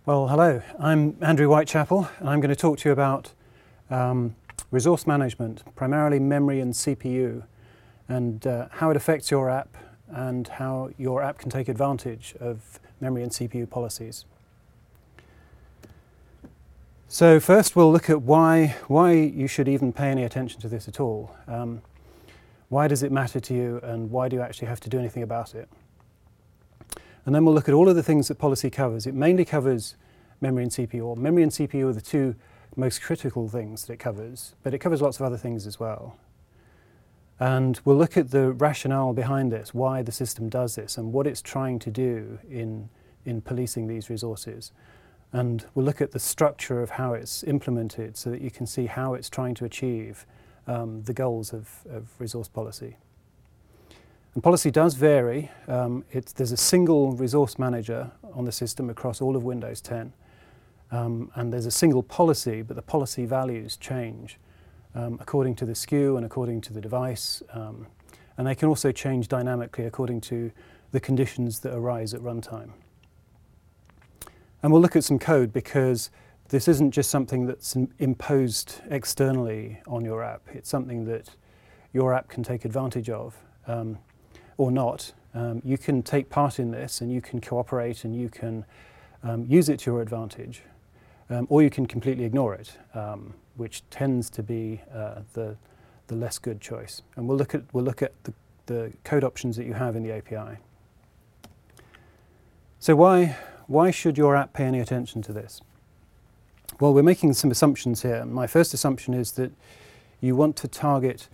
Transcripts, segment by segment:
Well, hello, I'm Andrew Whitechapel, and I'm going to talk to you about resource management, primarily memory and CPU, and how it affects your app and how your app can take advantage of memory and CPU policies. So first we'll look at why you should even pay any attention to this at all. Why does it matter to you, and why do you actually have to do anything about it? And then we'll look at all of the things that policy covers. It mainly covers memory and CPU, or memory and CPU are the two most critical things that it covers, but it covers lots of other things as well. And we'll look at the rationale behind this, why the system does this, and what it's trying to do in policing these resources. And we'll look at the structure of how it's implemented so that you can see how it's trying to achieve the goals of resource policy. And policy does vary. There's a single resource manager on the system across all of Windows 10. And there's a single policy, but the policy values change according to the SKU and according to the device. And they can also change dynamically according to the conditions that arise at runtime. And we'll look at some code, because this isn't just something that's imposed externally on your app. It's something that your app can take advantage of. Or not. You can take part in this, and you can cooperate, and you can use it to your advantage, or you can completely ignore it, which tends to be the less good choice. And we'll look at the code options that you have in the API. So why should your app pay any attention to this? Well, we're making some assumptions here. My first assumption is that you want to target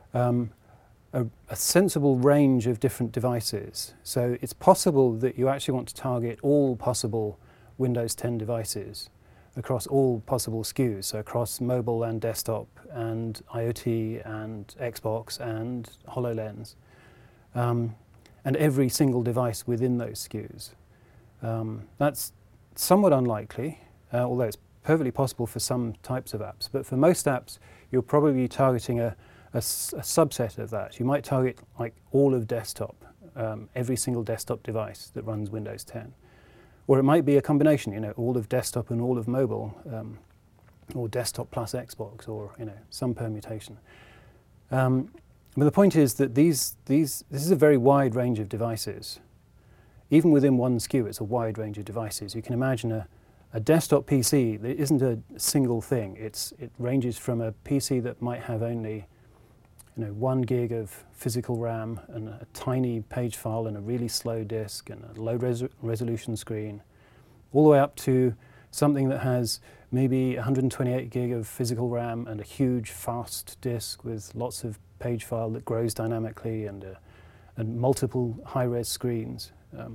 a sensible range of different devices. So it's possible that you actually want to target all possible Windows 10 devices across all possible SKUs, so across mobile and desktop and IoT and Xbox and HoloLens, and every single device within those SKUs. That's somewhat unlikely, although it's perfectly possible for some types of apps. But for most apps, you're probably targeting a subset of that. You might target like all of desktop, every single desktop device that runs Windows 10. Or it might be a combination, all of desktop and all of mobile, or desktop plus Xbox, or some permutation. But the point is that this is a very wide range of devices. Even within one SKU, it's a wide range of devices. You can imagine a desktop PC that isn't a single thing. It ranges from a PC that might have only 1 gig of physical RAM and a tiny page file and a really slow disk and a low resolution screen, all the way up to something that has maybe 128 gig of physical RAM and a huge fast disk with lots of page file that grows dynamically and multiple high-res screens.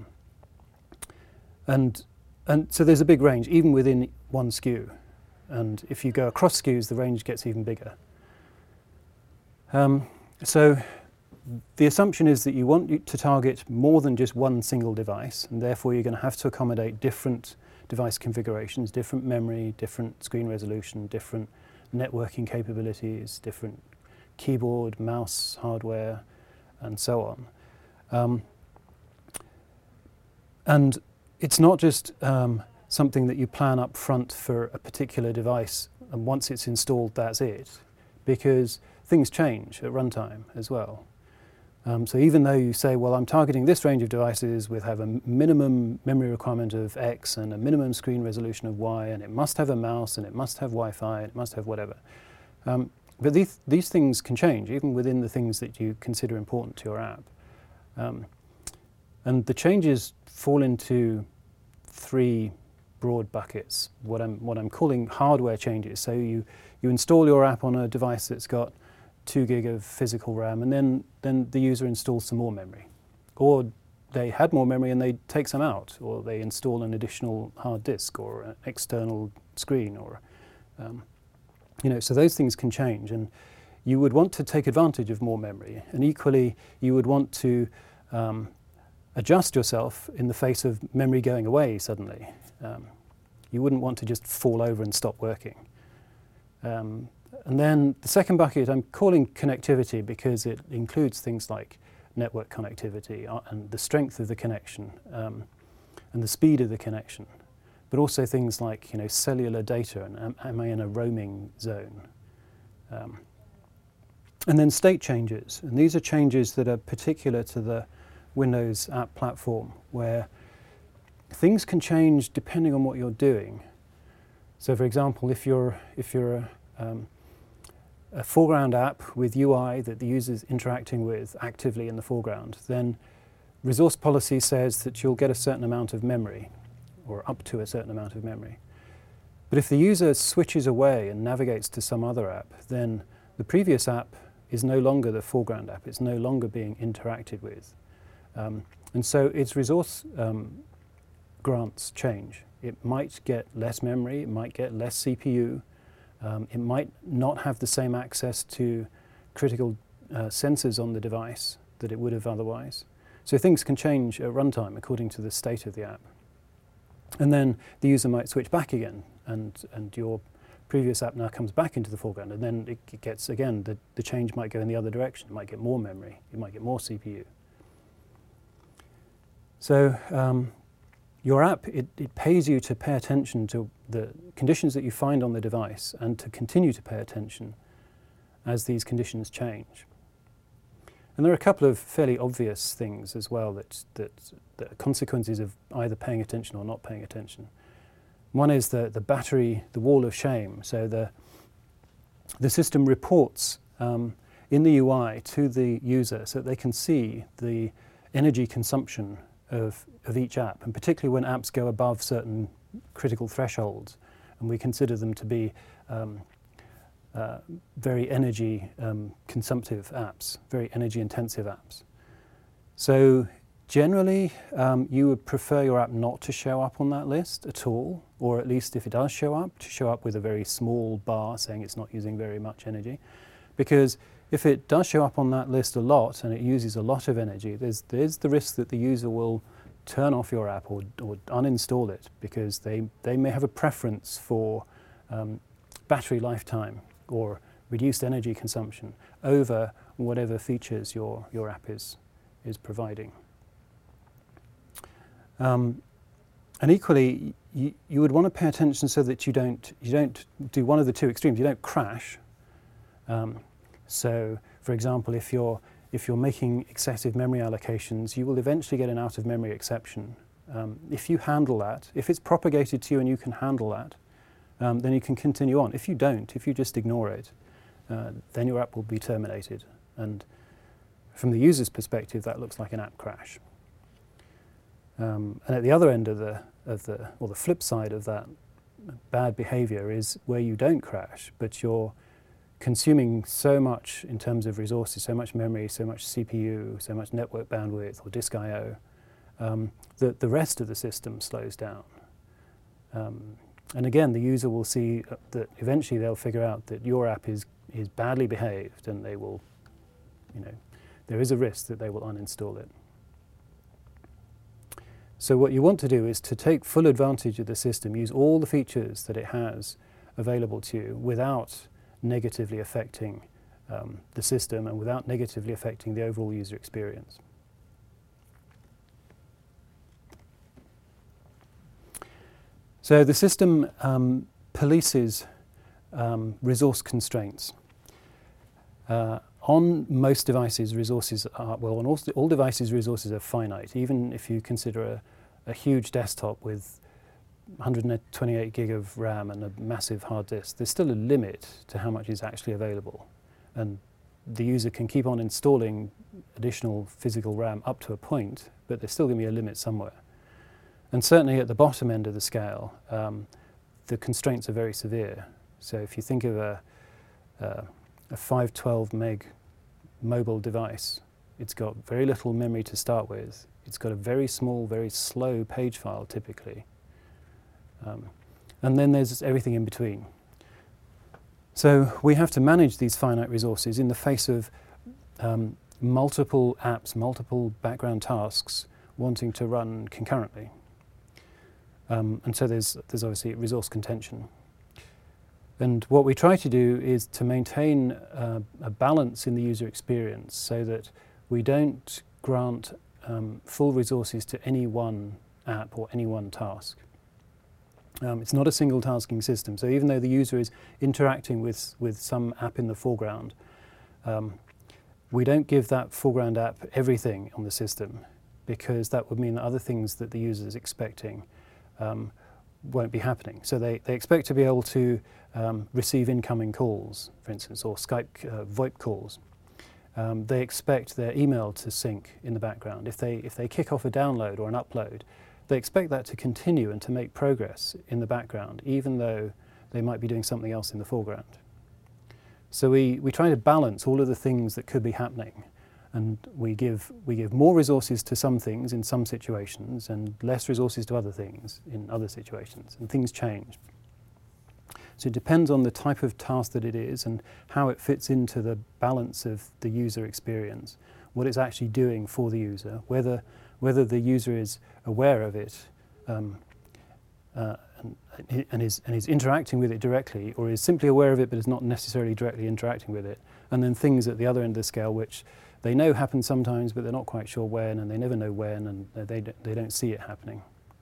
And so there's a big range, even within one SKU. And if you go across SKUs, the range gets even bigger. So the assumption is that you want to target more than just one single device, and therefore you're going to have to accommodate different device configurations, different memory, different screen resolution, different networking capabilities, different keyboard, mouse, hardware, and so on. And it's not just something that you plan up front for a particular device, and once it's installed, that's it, because things change at runtime as well. So even though you say, well, I'm targeting this range of devices have a minimum memory requirement of X and a minimum screen resolution of Y, and it must have a mouse, and it must have Wi-Fi, and it must have whatever. But these things can change, even within the things that you consider important to your app. And the changes fall into three broad buckets, what I'm calling hardware changes. So you install your app on a device that's got 2 gig of physical RAM, and then the user installs some more memory. Or they had more memory and they take some out, or they install an additional hard disk or an external screen, or so those things can change, and you would want to take advantage of more memory. And equally, you would want to adjust yourself in the face of memory going away suddenly. You wouldn't want to just fall over and stop working. And then the second bucket I'm calling connectivity, because it includes things like network connectivity and the strength of the connection and the speed of the connection. but also things like cellular data and am I in a roaming zone? And then state changes, and these are changes that are particular to the Windows app platform, where things can change depending on what you're doing. So, for example, if you're a foreground app with UI that the user's interacting with actively in the foreground, then resource policy says that you'll get a certain amount of memory, or up to a certain amount of memory. But if the user switches away and navigates to some other app, then the previous app is no longer the foreground app. It's no longer being interacted with. And so its resource grants change. It might get less memory, it might get less CPU, it might not have the same access to critical sensors on the device that it would have otherwise. So things can change at runtime according to the state of the app. And then the user might switch back again, and your previous app now comes back into the foreground, and then it gets, again, the change might go in the other direction. It might get more memory, it might get more CPU. So your app, it pays you to pay attention to the conditions that you find on the device and to continue to pay attention as these conditions change. And there are a couple of fairly obvious things as well that are consequences of either paying attention or not paying attention. One is the battery, the wall of shame. So the system reports in the UI to the user so that they can see the energy consumption of each app, and particularly when apps go above certain critical thresholds, and we consider them to be very energy consumptive apps, very energy intensive apps. So generally, you would prefer your app not to show up on that list at all, or at least if it does show up, to show up with a very small bar saying it's not using very much energy. Because if it does show up on that list a lot and it uses a lot of energy, there's the risk that the user will turn off your app or uninstall it, because they may have a preference for battery lifetime or reduced energy consumption over whatever features your app is providing. And equally, you would want to pay attention so that you don't do one of the two extremes. You don't crash. So, for example, if you're making excessive memory allocations, you will eventually get an out of memory exception. If you handle that, if it's propagated to you and you can handle that, then you can continue on. If you don't, if you just ignore it, then your app will be terminated. And from the user's perspective, that looks like an app crash. And at the other end of the flip side of that bad behavior is where you don't crash, but you're consuming so much in terms of resources, so much memory, so much CPU, so much network bandwidth or disk I/O, that the rest of the system slows down. And again, the user will see that eventually they'll figure out that your app is badly behaved, and they will, there is a risk that they will uninstall it. So what you want to do is to take full advantage of the system, use all the features that it has available to you without negatively affecting the system and without negatively affecting the overall user experience. So the system polices resource constraints. On most devices, resources are, well, on all devices, resources are finite. Even if you consider a huge desktop with 128 gig of RAM and a massive hard disk, there's still a limit to how much is actually available. And the user can keep on installing additional physical RAM up to a point, but there's still going to be a limit somewhere. And certainly at the bottom end of the scale, the constraints are very severe. So if you think of a 512 meg mobile device, it's got very little memory to start with. It's got a very small, very slow page file typically. And then there's everything in between. So we have to manage these finite resources in the face of multiple apps, multiple background tasks wanting to run concurrently. And so there's obviously resource contention. And what we try to do is to maintain a balance in the user experience so that we don't grant full resources to any one app or any one task. It's not a single tasking system. So even though the user is interacting with some app in the foreground, we don't give that foreground app everything on the system, because that would mean that other things that the user is expecting won't be happening. So they expect to be able to receive incoming calls, for instance, or Skype VoIP calls. They expect their email to sync in the background. If they kick off a download or an upload, they expect that to continue and to make progress in the background, even though they might be doing something else in the foreground. So we try to balance all of the things that could be happening, and we give more resources to some things in some situations and less resources to other things in other situations, and things change. So it depends on the type of task that it is and how it fits into the balance of the user experience, what it's actually doing for the user, whether the user is aware of it and is interacting with it directly, or is simply aware of it but is not necessarily directly interacting with it. And then things at the other end of the scale which they know happen sometimes but they're not quite sure when, and they never know when, and they don't see it happening.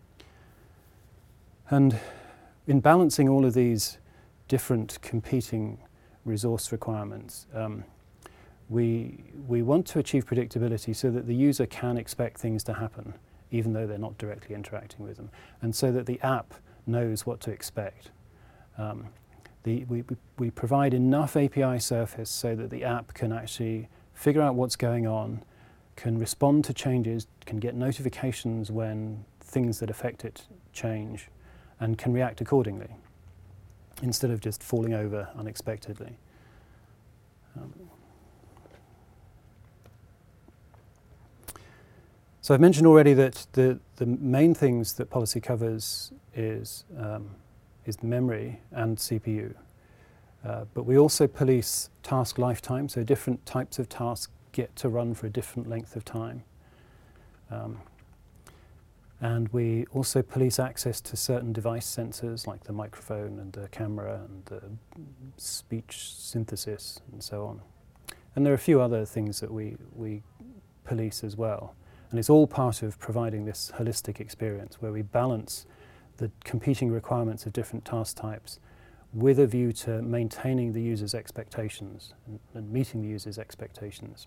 And in balancing all of these different competing resource requirements, we want to achieve predictability so that the user can expect things to happen even though they're not directly interacting with them, and so that the app knows what to expect. We provide enough API surface so that the app can actually figure out what's going on, can respond to changes, can get notifications when things that affect it change, and can react accordingly, instead of just falling over unexpectedly. So I've mentioned already that the main things that policy covers is memory and CPU. But we also police task lifetime, so different types of tasks get to run for a different length of time. And we also police access to certain device sensors like the microphone and the camera and the speech synthesis and so on. And there are a few other things that we police as well. And it's all part of providing this holistic experience where we balance the competing requirements of different task types with a view to maintaining the user's expectations and meeting the user's expectations.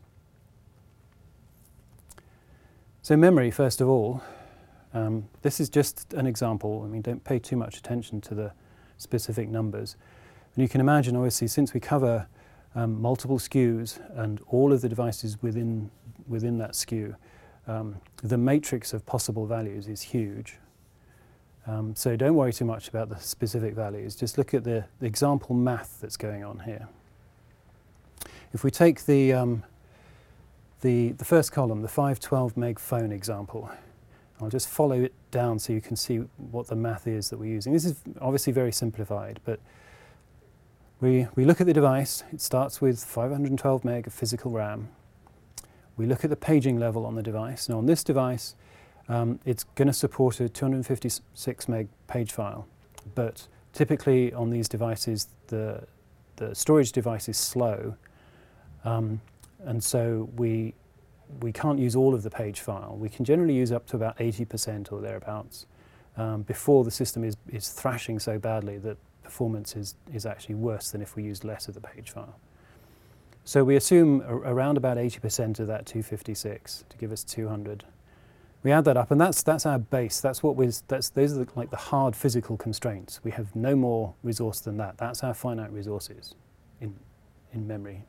So memory, first of all, this is just an example. I mean, don't pay too much attention to the specific numbers. And you can imagine, obviously, since we cover multiple SKUs and all of the devices within that SKU, the matrix of possible values is huge. So don't worry too much about the specific values. Just look at the example math that's going on here. If we take the first column, the 512 meg phone example, I'll just follow it down so you can see what the math is that we're using. This is obviously very simplified, but we look at the device. It starts with 512 meg of physical RAM. We look at the paging level on the device. Now on this device, it's going to support a 256 meg page file, but typically on these devices, the storage device is slow, and so we can't use all of the page file. We can generally use up to about 80% or thereabouts before the system is thrashing so badly that performance is actually worse than if we used less of the page file. So we assume around about 80% of that 256 to give us 200. We add that up, and that's our base. Those are like the hard physical constraints. We have no more resource than that. That's our finite resources in memory.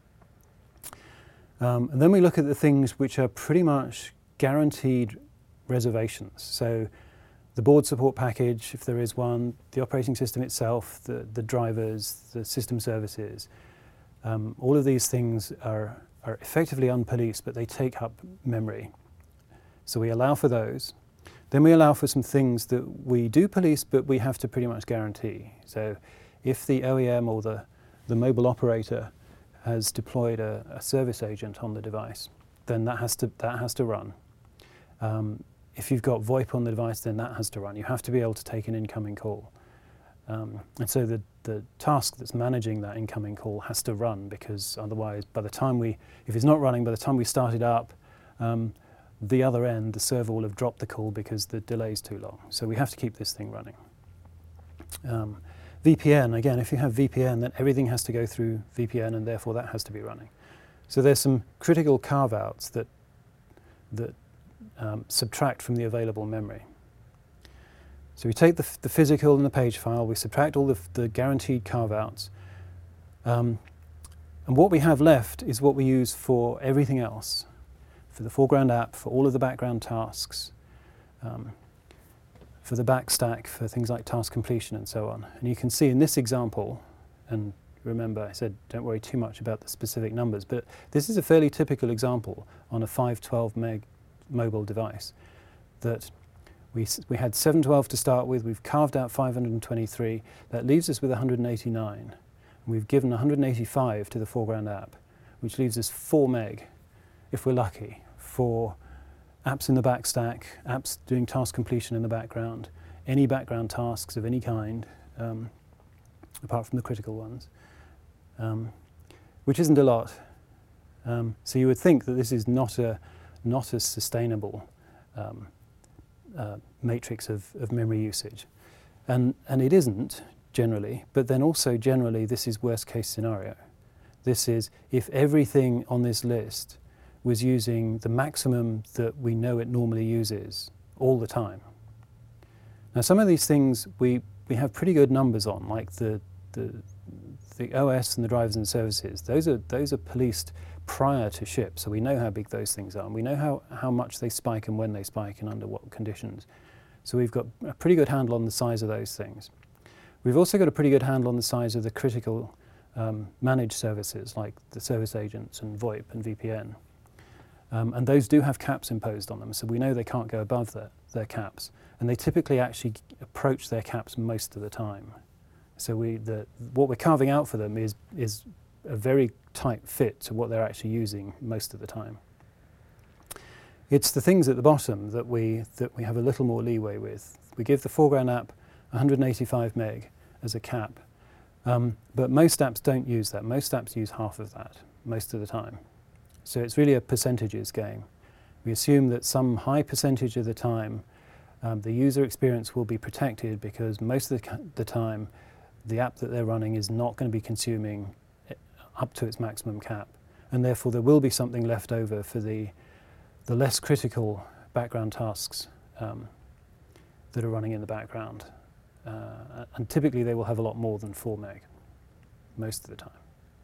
And then we look at the things which are pretty much guaranteed reservations. So the board support package, if there is one, the operating system itself, the drivers, the system services. All of these things are effectively unpoliced, but they take up memory. So we allow for those. Then we allow for some things that we do police, but we have to pretty much guarantee. So if the OEM or the mobile operator has deployed a service agent on the device, then that has to run. If you've got VoIP on the device, then that has to run. You have to be able to take an incoming call. And so the task that's managing that incoming call has to run, because otherwise, if it's not running, by the time we start it up, the other end, the server will have dropped the call because the delay is too long. So we have to keep this thing running. VPN, again, if you have VPN, then everything has to go through VPN, and therefore that has to be running. So there's some critical carve-outs that subtract from the available memory. So we take the physical and the page file, we subtract all the guaranteed carve-outs, and what we have left is what we use for everything else, for the foreground app, for all of the background tasks, for the backstack, for things like task completion and so on. And you can see in this example, and remember I said don't worry too much about the specific numbers, but this is a fairly typical example on a 512 meg mobile device that we had 712 to start with, we've carved out 523, that leaves us with 189. And we've given 185 to the foreground app, which leaves us 4 meg, if we're lucky, for apps in the backstack, apps doing task completion in the background, any background tasks of any kind, apart from the critical ones, which isn't a lot. So you would think that this is not a sustainable matrix of memory usage. And it isn't, generally, but then also generally this is worst case scenario. This is if everything on this list was using the maximum that we know it normally uses all the time. Now some of these things we have pretty good numbers on, like the OS and the drivers and services. Those are policed prior to ship, so we know how big those things are, and we know how much they spike and when they spike and under what conditions. So we've got a pretty good handle on the size of those things. We've also got a pretty good handle on the size of the critical managed services like the service agents and VoIP and VPN. And those do have caps imposed on them, so we know they can't go above their caps. And they typically actually approach their caps most of the time. So what we're carving out for them is a very tight fit to what they're actually using most of the time. It's the things at the bottom that we have a little more leeway with. We give the foreground app 185 meg as a cap, but most apps don't use that. Most apps use half of that most of the time. So it's really a percentages game. We assume that some high percentage of the time the user experience will be protected because most of the time the app that they're running is not going to be consuming up to its maximum cap, and therefore there will be something left over for the less critical background tasks that are running in the background. And typically they will have a lot more than 4 meg most of the time.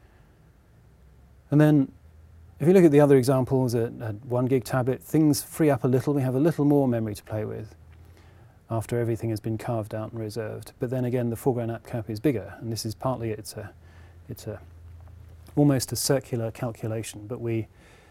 And then if you look at the other examples, at 1 gig tablet, things free up a little. We have a little more memory to play with after everything has been carved out and reserved. But then again, the foreground app cap is bigger, and this is partly it's almost a circular calculation. But we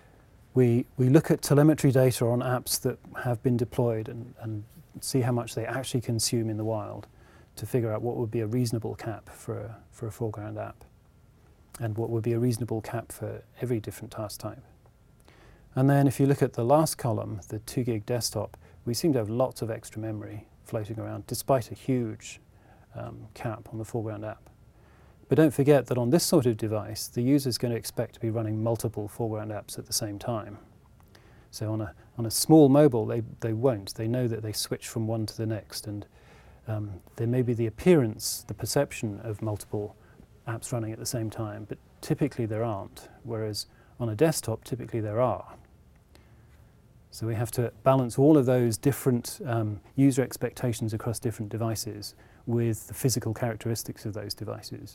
look at telemetry data on apps that have been deployed and see how much they actually consume in the wild to figure out what would be a reasonable cap for a foreground app, and what would be a reasonable cap for every different task type. And then if you look at the last column, the 2 gig desktop, we seem to have lots of extra memory floating around despite a huge cap on the foreground app. But don't forget that on this sort of device, the user is going to expect to be running multiple foreground apps at the same time. So on a small mobile, they won't. They know that they switch from one to the next, and there may be the appearance, the perception of multiple apps running at the same time, but typically there aren't, whereas on a desktop, typically there are. So we have to balance all of those different user expectations across different devices with the physical characteristics of those devices.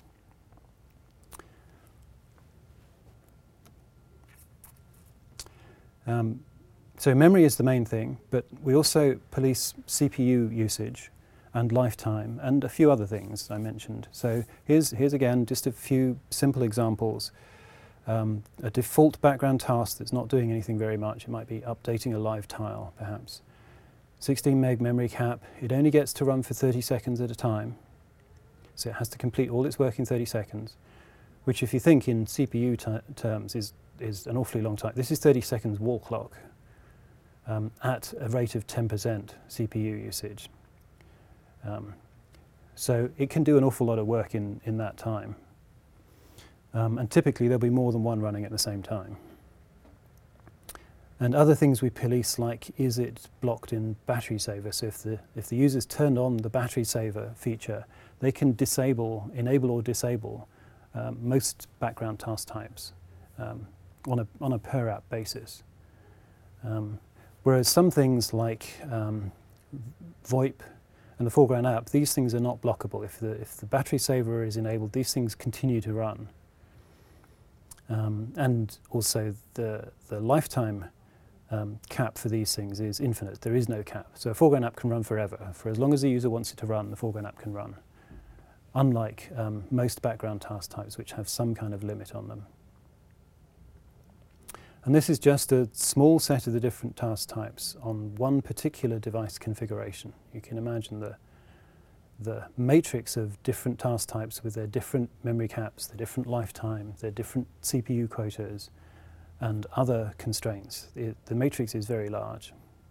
So memory is the main thing, but we also police CPU usage and lifetime and a few other things I mentioned. So here's again just a few simple examples. A default background task that's not doing anything very much. It might be updating a live tile, perhaps. 16 meg memory cap. It only gets to run for 30 seconds at a time. So it has to complete all its work in 30 seconds, which if you think in CPU terms is an awfully long time. This is 30 seconds wall clock at a rate of 10% CPU usage. So it can do an awful lot of work in that time. And typically there'll be more than one running at the same time. And other things we police, like is it blocked in battery saver? So if the user's turned on the battery saver feature, they can enable or disable most background task types on a per app basis. Whereas some things like VoIP and the foreground app, these things are not blockable. If the battery saver is enabled, these things continue to run. And also the lifetime cap for these things is infinite. There is no cap. So a foreground app can run forever. For as long as the user wants it to run, the foreground app can run. Unlike most background task types, which have some kind of limit on them. And this is just a small set of the different task types on one particular device configuration. You can imagine the matrix of different task types with their different memory caps, their different lifetime, their different CPU quotas, and other constraints. The matrix is very large.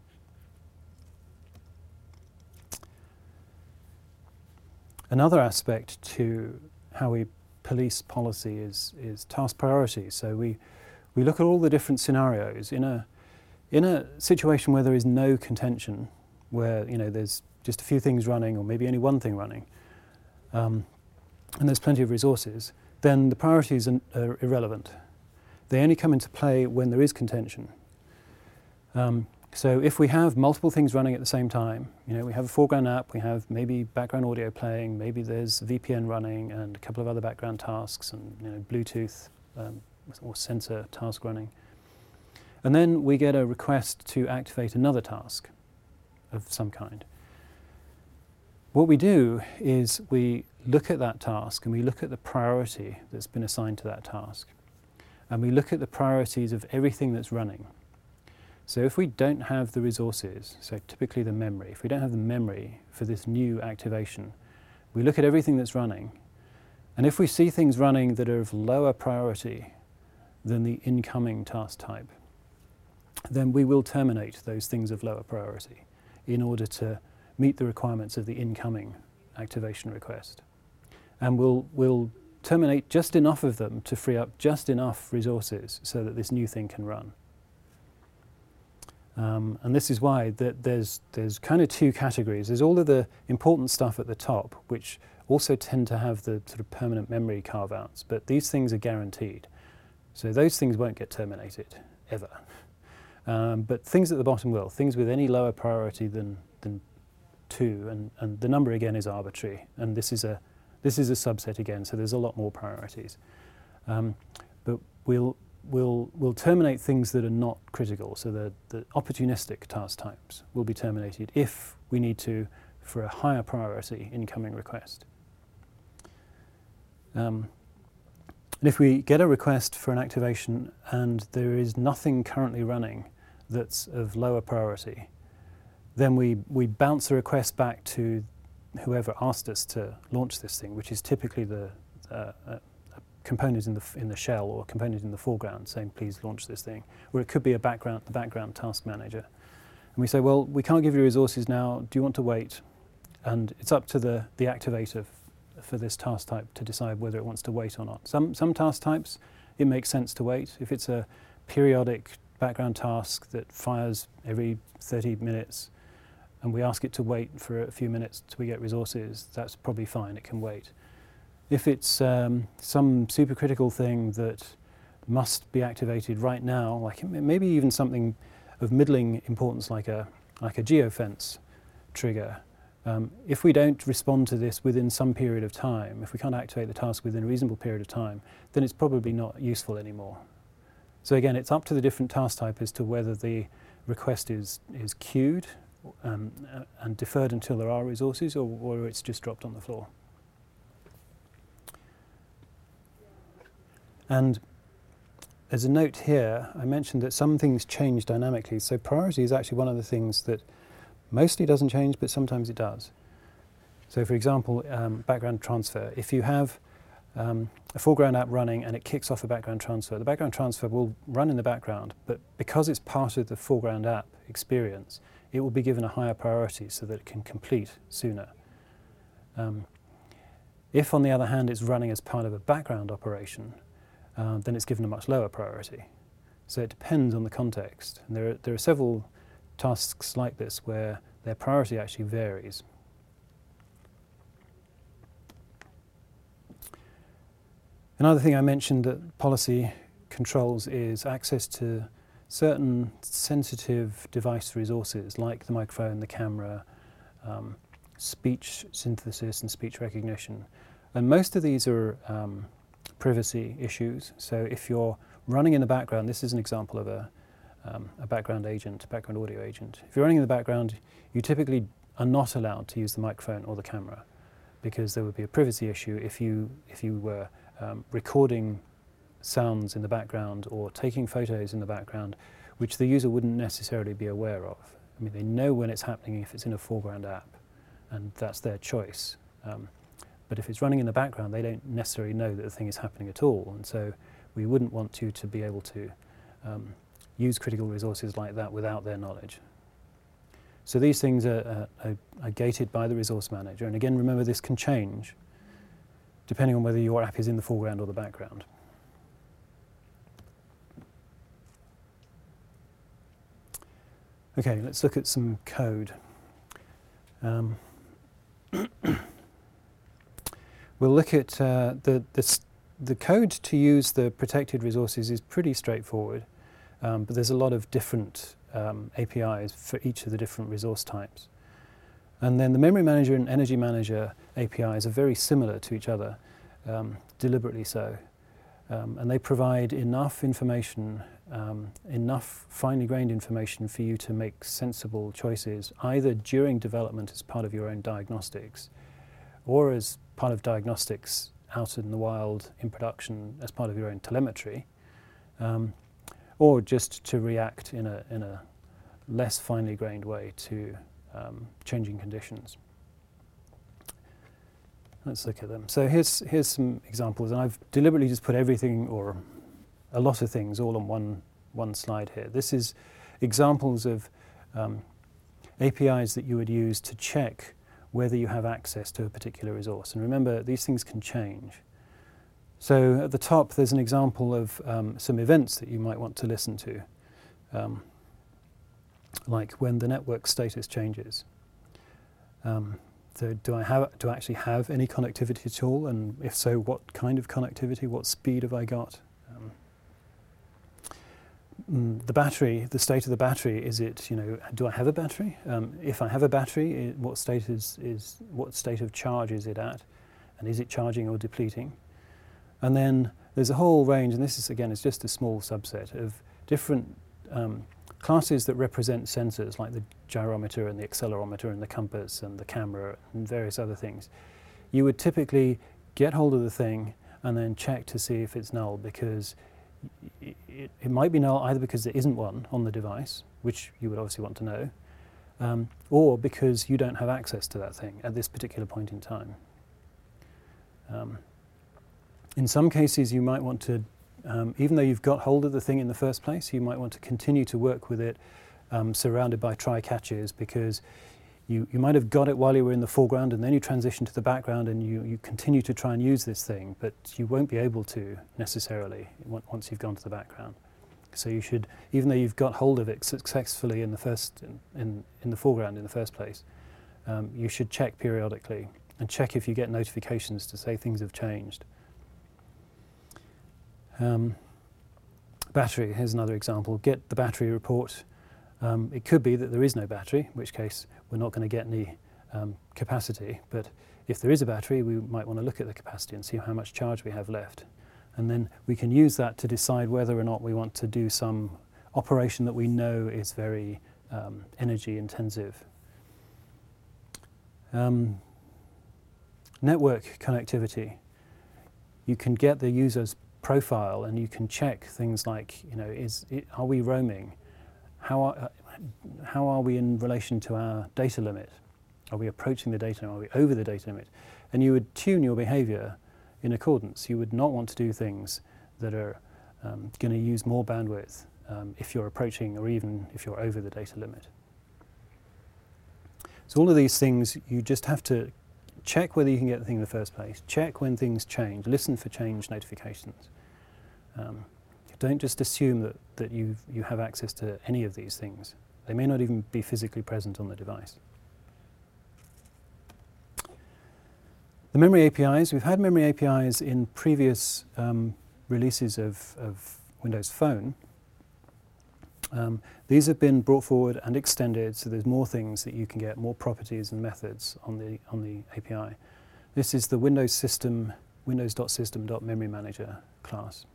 Another aspect to how we police policy is task priority. So we look at all the different scenarios in a situation where there is no contention, where there's just a few things running, or maybe only one thing running, and there's plenty of resources. Then the priorities are irrelevant. They only come into play when there is contention. So if we have multiple things running at the same time, we have a foreground app, we have maybe background audio playing, maybe there's VPN running and a couple of other background tasks and Bluetooth or sensor task running. And then we get a request to activate another task of some kind. What we do is we look at that task and we look at the priority that's been assigned to that task. And we look at the priorities of everything that's running. So if we don't have the resources, so typically the memory, if we don't have the memory for this new activation, we look at everything that's running. And if we see things running that are of lower priority than the incoming task type, then we will terminate those things of lower priority in order to meet the requirements of the incoming activation request. And we'll terminate just enough of them to free up just enough resources so that this new thing can run. And this is why there's kind of two categories. There's all of the important stuff at the top, which also tend to have the sort of permanent memory carve-outs, but these things are guaranteed. So those things won't get terminated, ever. But things at the bottom will, things with any lower priority than 2, and the number again is arbitrary, and this is a subset again, so there's a lot more priorities. But we'll terminate things that are not critical, so the opportunistic task types will be terminated if we need to for a higher priority incoming request. And if we get a request for an activation and there is nothing currently running that's of lower priority, then we bounce the request back to whoever asked us to launch this thing, which is typically the component in the shell or component in the foreground saying, please launch this thing. Or it could be the background task manager. And we say, well, we can't give you resources now. Do you want to wait? And it's up to the activator for this task type to decide whether it wants to wait or not. Some task types, it makes sense to wait. If it's a periodic background task that fires every 30 minutes and we ask it to wait for a few minutes till we get resources, that's probably fine, it can wait. If it's some supercritical thing that must be activated right now, like maybe even something of middling importance like a geofence trigger, if we don't respond to this within some period of time, if we can't activate the task within a reasonable period of time, then it's probably not useful anymore. So again, it's up to the different task type as to whether the request is queued and deferred until there are resources, or it's just dropped on the floor. And as a note here, I mentioned that some things change dynamically. So priority is actually one of the things that mostly doesn't change, but sometimes it does. So for example, background transfer. If you have a foreground app running and it kicks off a background transfer, the background transfer will run in the background, but because it's part of the foreground app experience, it will be given a higher priority so that it can complete sooner. If, on the other hand, it's running as part of a background operation, then it's given a much lower priority. So it depends on the context. And there are several tasks like this where their priority actually varies. Another thing I mentioned that policy controls is access to certain sensitive device resources like the microphone, the camera, speech synthesis and speech recognition. And most of these are privacy issues. So if you're running in the background, this is an example of a background agent, background audio agent. If you're running in the background, you typically are not allowed to use the microphone or the camera because there would be a privacy issue if you were recording sounds in the background or taking photos in the background, which the user wouldn't necessarily be aware of. I mean, they know when it's happening if it's in a foreground app, and that's their choice. But if it's running in the background, they don't necessarily know that the thing is happening at all, and so we wouldn't want you to be able to use critical resources like that without their knowledge. So these things are gated by the resource manager, and again, remember this can change depending on whether your app is in the foreground or the background. Okay, let's look at some code. We'll look at the code to use the protected resources is pretty straightforward, but there's a lot of different APIs for each of the different resource types. And then the memory manager and energy manager APIs are very similar to each other, deliberately so. And they provide enough information, enough finely grained information for you to make sensible choices, either during development as part of your own diagnostics, or as part of diagnostics out in the wild in production as part of your own telemetry, or just to react in a less finely grained way to changing conditions. Let's look at them. So here's some examples, and I've deliberately just put everything or a lot of things all on one slide here. This is examples of APIs that you would use to check whether you have access to a particular resource. And remember, these things can change. So at the top, there's an example of some events that you might want to listen to, like when the network status changes. So do I actually have any connectivity at all? And if so, what kind of connectivity? What speed have I got? The battery, the state of the battery, is it, do I have a battery? If I have a battery, what state of charge is it at? And is it charging or depleting? And then there's a whole range, and this is, again, it's just a small subset of different classes that represent sensors, like the gyrometer and the accelerometer and the compass and the camera and various other things. You would typically get hold of the thing and then check to see if it's null, because it might be null either because there isn't one on the device, which you would obviously want to know, or because you don't have access to that thing at this particular point in time. In some cases, you might want to, even though you've got hold of the thing in the first place, you might want to continue to work with it surrounded by try-catches, because you might have got it while you were in the foreground and then you transition to the background and you continue to try and use this thing, but you won't be able to necessarily once you've gone to the background. So you should, even though you've got hold of it successfully in the foreground in the first place, you should check periodically and check if you get notifications to say things have changed. Battery, here's another example. Get the battery report. It could be that there is no battery, in which case we're not going to get any capacity, but if there is a battery, we might want to look at the capacity and see how much charge we have left. And then we can use that to decide whether or not we want to do some operation that we know is very energy intensive. Network connectivity. You can get the user's profile and you can check things like, are we roaming? How are we in relation to our data limit? Are we approaching the data limit? Are we over the data limit? And you would tune your behavior in accordance. You would not want to do things that are going to use more bandwidth if you're approaching or even if you're over the data limit. So all of these things, you just have to check whether you can get the thing in the first place, check when things change, listen for change notifications. Don't just assume that you have access to any of these things. They may not even be physically present on the device. The memory APIs, we've had memory APIs in previous releases of Windows Phone. These have been brought forward and extended, so there's more things that you can get, more properties and methods on the API. This is the Windows System, windows.system.memorymanager class.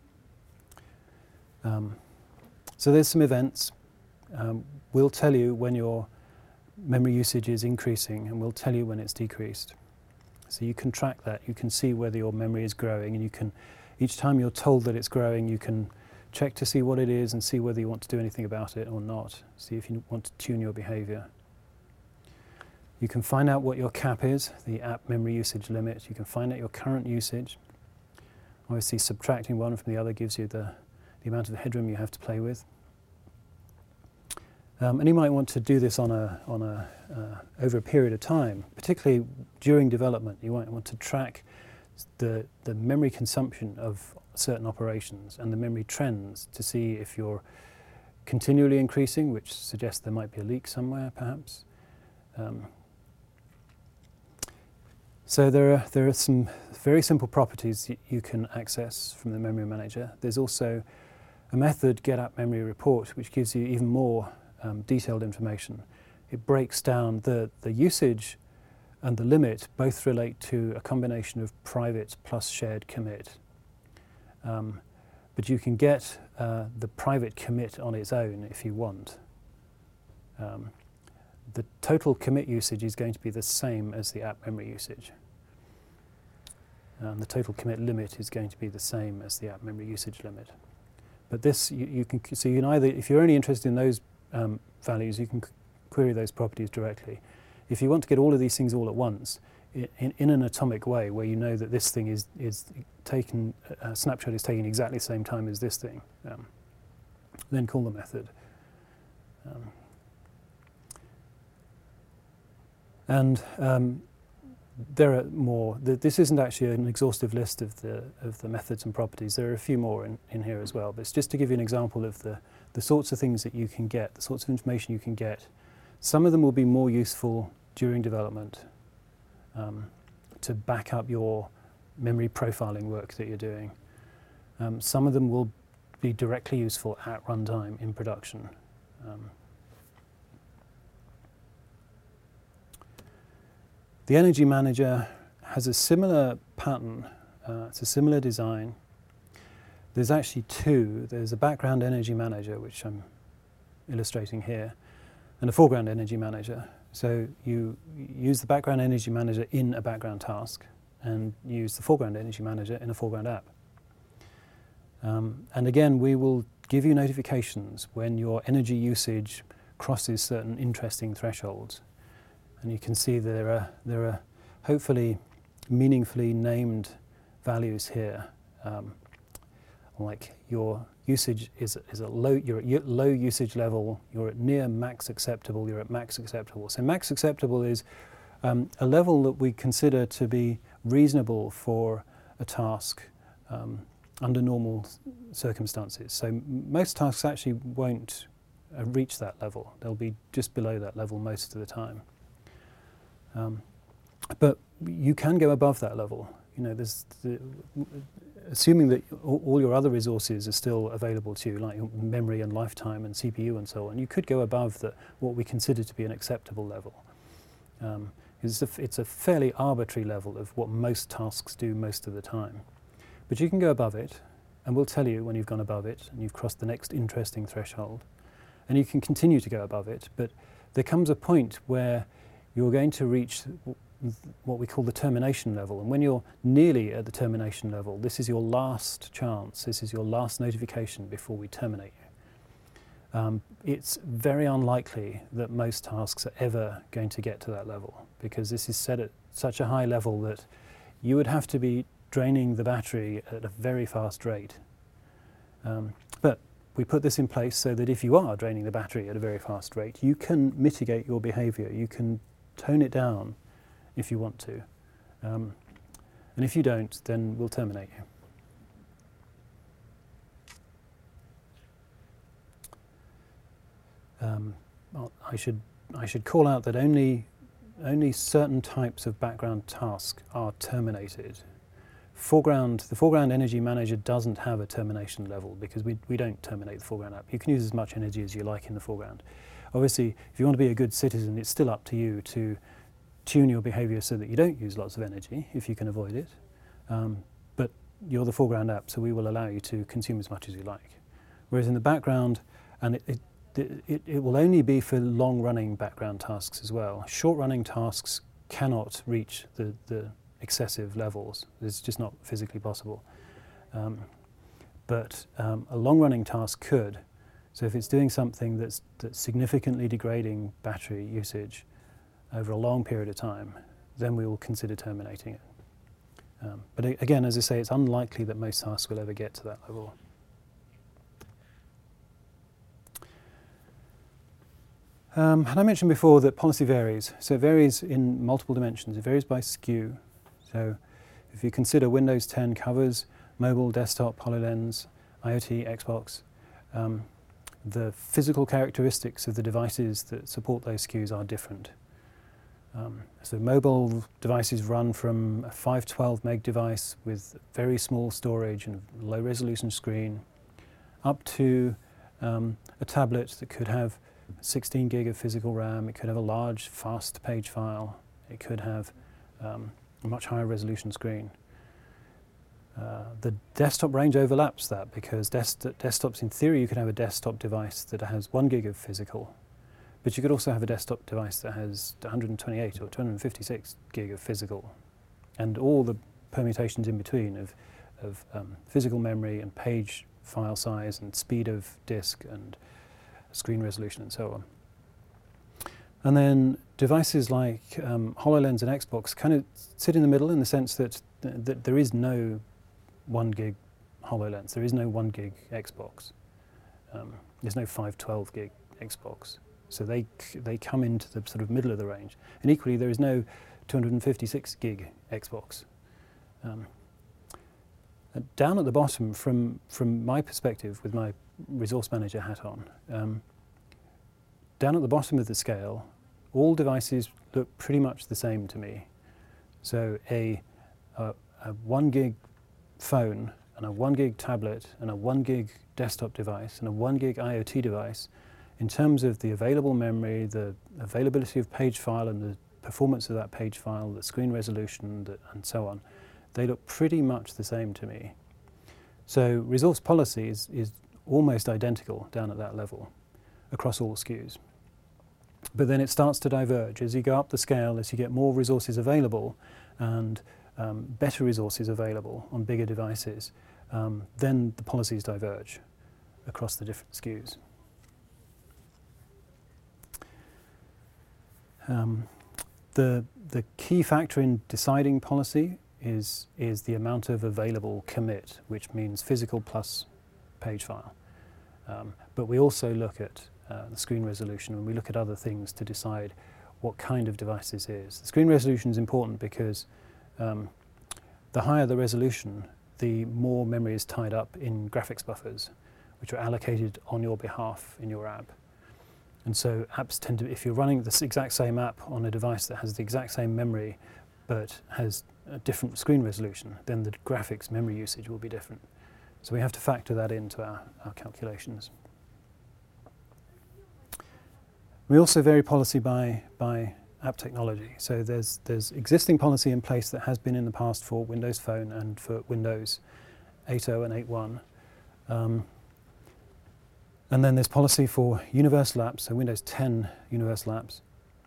So there's some events. We'll tell you when your memory usage is increasing, and we'll tell you when it's decreased. So you can track that. You can see whether your memory is growing, and you can, each time you're told that it's growing, you can check to see what it is and see whether you want to do anything about it or not. See if you want to tune your behavior. You can find out what your cap is, the app memory usage limit. You can find out your current usage. Obviously, subtracting one from the other gives you the amount of headroom you have to play with. And you might want to do this over a period of time, particularly during development. You might want to track the memory consumption of certain operations and the memory trends to see if you're continually increasing, which suggests there might be a leak somewhere, perhaps. So there are some very simple properties you can access from the memory manager. There's also a method, getAppMemoryReport, which gives you even more detailed information. It breaks down the usage and the limit both relate to a combination of private plus shared commit. But you can get the private commit on its own if you want. The total commit usage is going to be the same as the app memory usage. The total commit limit is going to be the same as the app memory usage limit. But this, you can either, if you're only interested in those values, you can query those properties directly. If you want to get all of these things all at once, in an atomic way, where you know that this thing is taken, a snapshot is taken exactly the same time as this thing, then call the method. There are more. This isn't actually an exhaustive list of the methods and properties. There are a few more in here as well. But it's just to give you an example of the sorts of things that you can get, the sorts of information you can get. Some of them will be more useful during development to back up your memory profiling work that you're doing. Some of them will be directly useful at runtime in production. The Energy Manager has a similar pattern, it's a similar design. There's actually two. There's a background Energy Manager, which I'm illustrating here, and a foreground Energy Manager. So you use the background Energy Manager in a background task and use the foreground Energy Manager in a foreground app. And again, we will give you notifications when your energy usage crosses certain interesting thresholds. And you can see there are hopefully meaningfully named values here, like your usage is a low. You're at low usage level. You're at near max acceptable. You're at max acceptable. So max acceptable is a level that we consider to be reasonable for a task under normal circumstances. So most tasks actually won't reach that level. They'll be just below that level most of the time. But you can go above that level. You know, assuming that all your other resources are still available to you, like memory and lifetime and CPU and so on, you could go above what we consider to be an acceptable level. It's a fairly arbitrary level of what most tasks do most of the time. But you can go above it, and we'll tell you when you've gone above it and you've crossed the next interesting threshold. And you can continue to go above it, but there comes a point where you're going to reach what we call the termination level. And when you're nearly at the termination level, this is your last chance, this is your last notification before we terminate you. It's very unlikely that most tasks are ever going to get to that level, because this is set at such a high level that you would have to be draining the battery at a very fast rate. But we put this in place so that if you are draining the battery at a very fast rate, you can mitigate your behavior. You can tone it down if you want to. And if you don't, then we'll terminate you. I should call out that only certain types of background tasks are terminated. The foreground energy manager doesn't have a termination level because we don't terminate the foreground app. You can use as much energy as you like in the foreground. Obviously, if you want to be a good citizen, it's still up to you to tune your behavior so that you don't use lots of energy if you can avoid it. But you're the foreground app, so we will allow you to consume as much as you like. Whereas in the background, and it will only be for long-running background tasks as well. Short-running tasks cannot reach the excessive levels. It's just not physically possible. But a long-running task could. So if it's doing something that's significantly degrading battery usage over a long period of time, then we will consider terminating it. But again, as I say, it's unlikely that most tasks will ever get to that level. And I mentioned before that policy varies. So it varies in multiple dimensions. It varies by SKU. So if you consider Windows 10 covers mobile, desktop, HoloLens, IoT, Xbox, the physical characteristics of the devices that support those SKUs are different. So mobile devices run from a 512 meg device with very small storage and low resolution screen up to a tablet that could have 16 gig of physical RAM, it could have a large fast page file, it could have a much higher resolution screen. The desktop range overlaps that because desktops, in theory, you could have a desktop device that has 1 gig of physical, but you could also have a desktop device that has 128 or 256 gig of physical, and all the permutations in between of physical memory and page file size and speed of disk and screen resolution and so on. And then devices like HoloLens and Xbox kind of sit in the middle in the sense that there is no 1 gig HoloLens, there is no 1 gig Xbox, there's no 512 gig Xbox. So they come into the sort of middle of the range. And equally, there is no 256 gig Xbox. Down at the bottom, from my perspective, with my resource manager hat on, down at the bottom of the scale, all devices look pretty much the same to me. So a 1 gig phone and a 1 gig tablet and a 1 gig desktop device and a 1 gig IoT device, in terms of the available memory, the availability of page file and the performance of that page file, the screen resolution and so on, they look pretty much the same to me. So resource policy is almost identical down at that level across all SKUs. But then it starts to diverge. As you go up the scale, as you get more resources available and better resources available on bigger devices, then the policies diverge across the different SKUs. The key factor in deciding policy is the amount of available commit, which means physical plus page file. But we also look at the screen resolution, and we look at other things to decide what kind of device this is. The screen resolution is important because the higher the resolution, the more memory is tied up in graphics buffers, which are allocated on your behalf in your app. And so apps tend to, if you're running this exact same app on a device that has the exact same memory but has a different screen resolution, then the graphics memory usage will be different. So we have to factor that into our calculations. We also vary policy by app technology. So there's existing policy in place that has been in the past for Windows Phone and for Windows 8.0 and 8.1. And then there's policy for universal apps, so Windows 10 universal apps,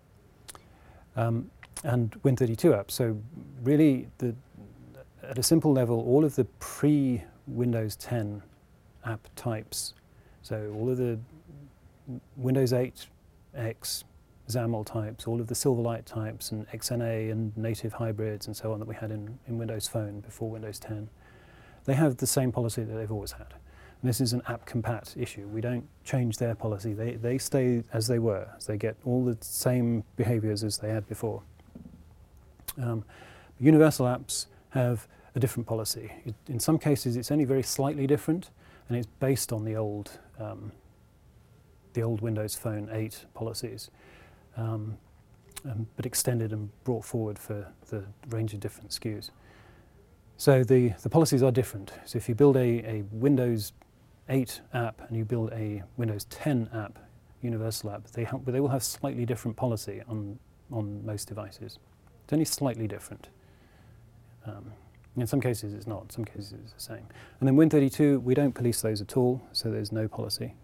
and Win32 apps. So really, at a simple level, all of the pre-Windows 10 app types, so all of the Windows 8 X XAML types, all of the Silverlight types, and XNA and native hybrids and so on that we had in Windows Phone before Windows 10, they have the same policy that they've always had. And this is an app compat issue. We don't change their policy. They stay as they were. They get all the same behaviors as they had before. Universal apps have a different policy. In some cases, it's only very slightly different, and it's based on the old the old Windows Phone 8 policies, but extended and brought forward for the range of different SKUs. So the policies are different. So if you build a Windows 8 app and you build a Windows 10 app, universal app, they will have slightly different policy on most devices. It's only slightly different. In some cases it's not, in some cases it's the same. And then Win32, we don't police those at all, so there's no policy.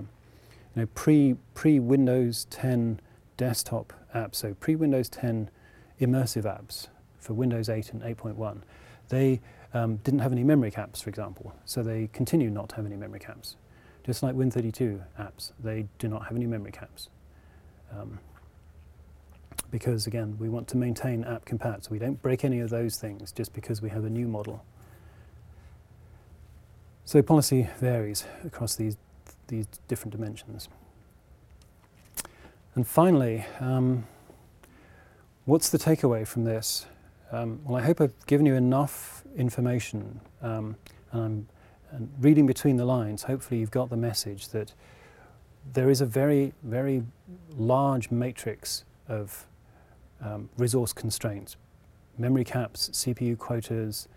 Pre-Windows 10 desktop apps, so pre-Windows 10 immersive apps for Windows 8 and 8.1, they didn't have any memory caps, for example, so they continue not to have any memory caps. Just like Win32 apps, they do not have any memory caps. Because again, we want to maintain app compat, so we don't break any of those things just because we have a new model. So policy varies across these different dimensions. And finally, what's the takeaway from this? Well, I hope I've given you enough information, and reading between the lines, hopefully you've got the message that there is a very, very large matrix of resource constraints, memory caps, CPU quotas,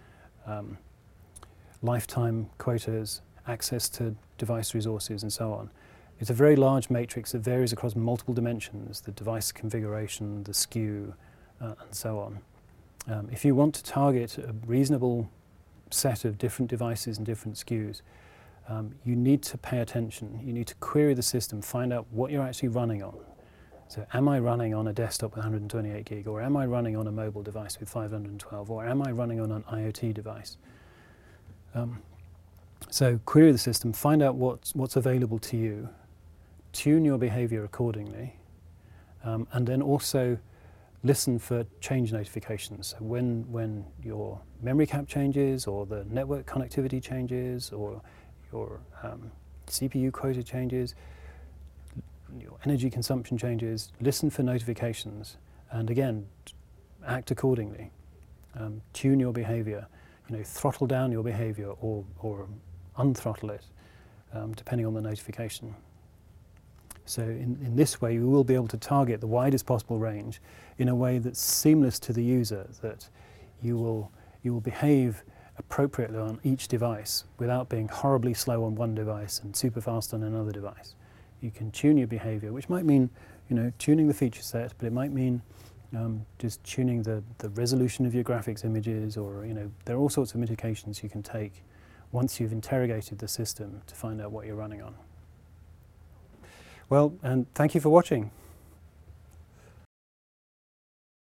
lifetime quotas, access to device resources, and so on. It's a very large matrix that varies across multiple dimensions, the device configuration, the SKU, and so on. If you want to target a reasonable set of different devices and different SKUs, you need to pay attention. You need to query the system, find out what you're actually running on. So am I running on a desktop with 128 gig, or am I running on a mobile device with 512, or am I running on an IoT device? So query the system, find out what's available to you, tune your behavior accordingly, and then also listen for change notifications. So when your memory cap changes, or the network connectivity changes, or your CPU quota changes, your energy consumption changes, listen for notifications, and again, act accordingly. Tune your behavior, throttle down your behavior or unthrottle it, depending on the notification. So in this way, you will be able to target the widest possible range in a way that's seamless to the user, that you will behave appropriately on each device without being horribly slow on one device and super fast on another device. You can tune your behavior, which might mean tuning the feature set, but it might mean just tuning the resolution of your graphics images, or there are all sorts of mitigations you can take once you've interrogated the system to find out what you're running on. Well, and thank you for watching.